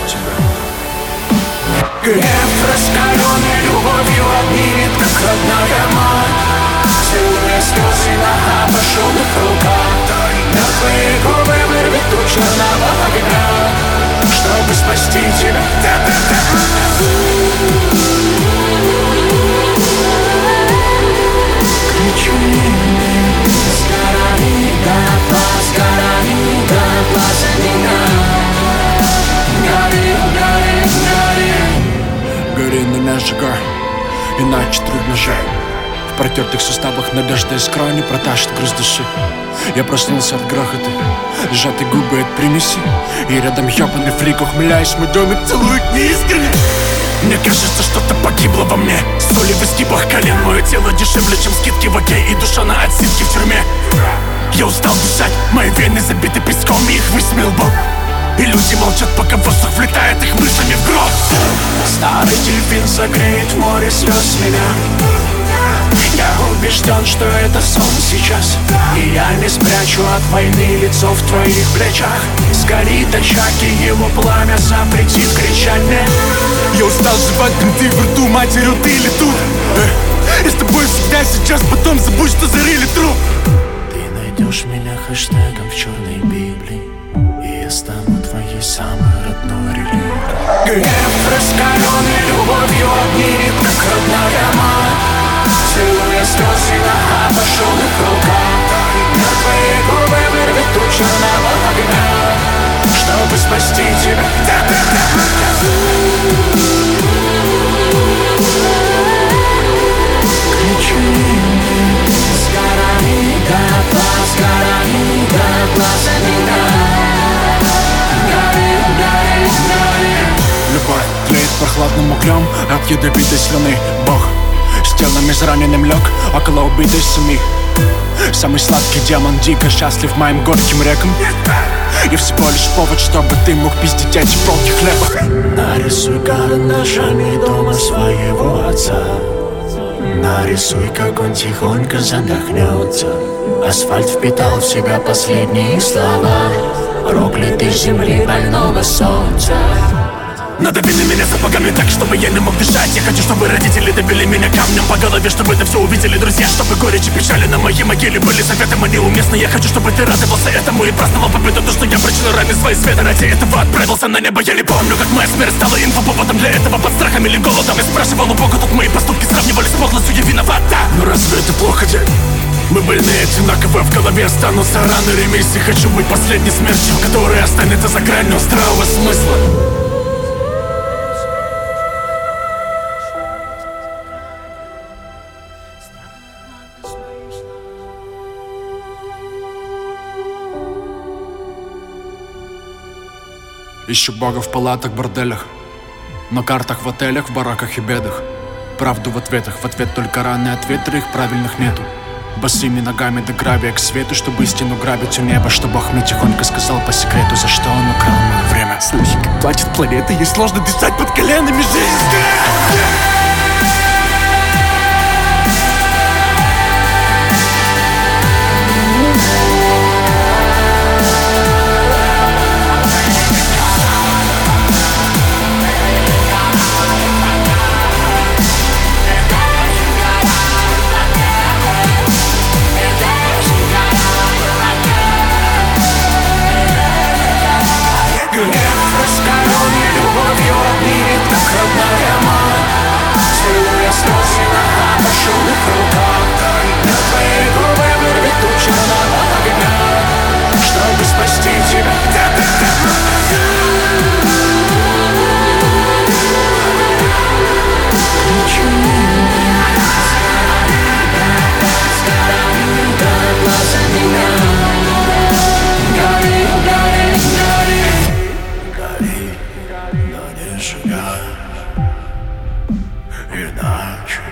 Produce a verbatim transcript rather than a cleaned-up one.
тебя. Гнев, раскаленный любовью, обнимет, как родная мать. Целуя слезы на обожженных руках, мертвые губы вырвет у черного огня, чтобы спасти тебя. Кричу мне, сгорай дотла, сгорай дотла за меня. Гори, гори, гори. Гори, но не сжигай, иначе трудно жить. В протертых суставах надежда искра не протащит груз души. Я проснулся от грохота, сжатые губы от примеси, и рядом ёбаный фрик, ухмыляясь, мой домик целует неискренне. Мне кажется, что-то погибло во мне. Соли в изгибах колен, мое тело дешевле, чем скидки в окей, и душа на отсидке в тюрьме. Я устал дышать, мои вены забиты песком, и их высмеял Бог. И люди молчат, пока воздух влетает их мыслями в гроб. Старый дельфин согреет в море слез меня. Я убежден, что это сон сейчас, и я не спрячу от войны лицо в твоих плечах. Сгорит очаг, и его пламя запретит кричать мне. Я устал жевать бинты в рту, матерью ты или тут. И с тобой всегда сейчас, потом забудь, что зарыли труп. Ты найдешь меня хэштегом в черной Библии, и я стану твоей самой родной религией. Гнев, раскаленный любовью, обнимет, как родная мать. Целуя слезы на обожженных руках, мертвые губы вырвет у черного огня, чтобы спасти тебя. Кричу мне, сгорай дотла, сгорай дотла за меня. Гори, гори, гори. Любовь тлеет прохладным углем от ядовитой слюны. Бог с телом израненным лег около убитой семьи. Самый сладкий демон дико счастлив моим горьким рекам. И всего лишь повод, чтобы ты мог пиздить эти полки хлеба. Нарисуй карандашами дома своего отца. Нарисуй, как он тихонько задохнется. Асфальт впитал в себя последние слова проклятой земли больного солнца. Надави на меня сапогами так, чтобы я не мог дышать. Я хочу, чтобы родители добили меня камнем по голове, чтобы это все увидели друзья. Чтобы горечь и печали на моей могиле были советом, они уместны. Я хочу, чтобы ты радовался этому и праздновал победу. То, что я прочитал раны свои света, ради этого отправился на небо. Я не помню, как моя смерть стала инфоповодом для этого. Под страхом или голодом я спрашивал у Бога, тут мои поступки сравнивали с подлостью, я виновата. Но разве это плохо, дядь? Мы больны одинаково, в голове останутся раны ремиссии. Хочу быть последней смертью, которая останется за гранью здравого смысла. Ищу Бога в палатах, борделях, на картах в отелях, в бараках и бедах. Правду в ответах, в ответ только раны, ответы их правильных нету. Босыми ногами до гравия к свету, чтобы истину грабить у неба. Что Бог мне тихонько сказал по секрету, за что он украл мое время. Слышь, как плачет планета, ей сложно дышать под коленами. Жизнь! Раскаленный любовью обнимет, как родная мать. Целуя слезы на обожженных руках, мертвые губы вырвет у черного огня, чтобы спасти тебя. Кричу мне, сгорай дотла за меня. Гори, гори, гори, но не сжигай, иначе